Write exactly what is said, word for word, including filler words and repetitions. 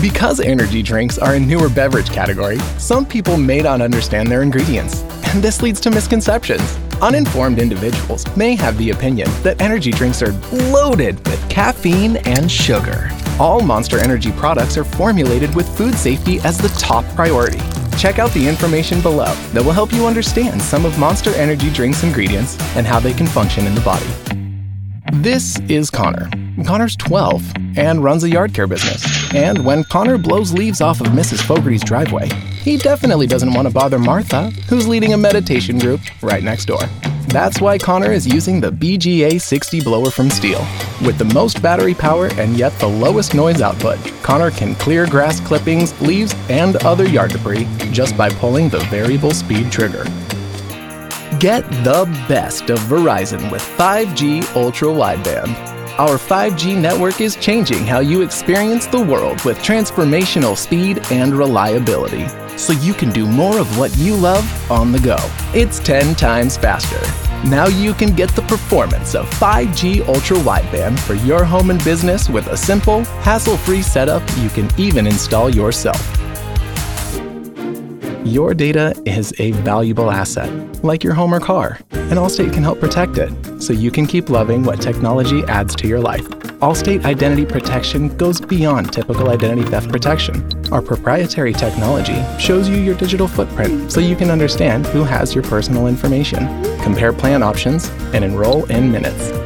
Because energy drinks are a newer beverage category, some people may not understand their ingredients, and this leads to misconceptions. Uninformed individuals may have the opinion that energy drinks are loaded with caffeine and sugar. All Monster Energy products are formulated with food safety as the top priority. Check out the information below that will help you understand some of Monster Energy Drink's ingredients and how they can function in the body. This is Connor. Connor's twelve and runs a yard care business. And when Connor blows leaves off of Missus Fogarty's driveway, he definitely doesn't want to bother Martha, who's leading a meditation group right next door. That's why Connor is using the B G A sixty blower from Stihl. With the most battery power and yet the lowest noise output, Connor can clear grass clippings, leaves, and other yard debris just by pulling the variable speed trigger. Get the best of Verizon with five G Ultra Wideband. Our five G network is changing how you experience the world with transformational speed and reliability, so you can do more of what you love on the go. It's ten times faster. Now you can get the performance of five G Ultra Wideband for your home and business with a simple, hassle-free setup you can even install yourself. Your data is a valuable asset, like your home or car, and Allstate can help protect it, so you can keep loving what technology adds to your life. Allstate Identity Protection goes beyond typical identity theft protection. Our proprietary technology shows you your digital footprint so you can understand who has your personal information, compare plan options, and enroll in minutes.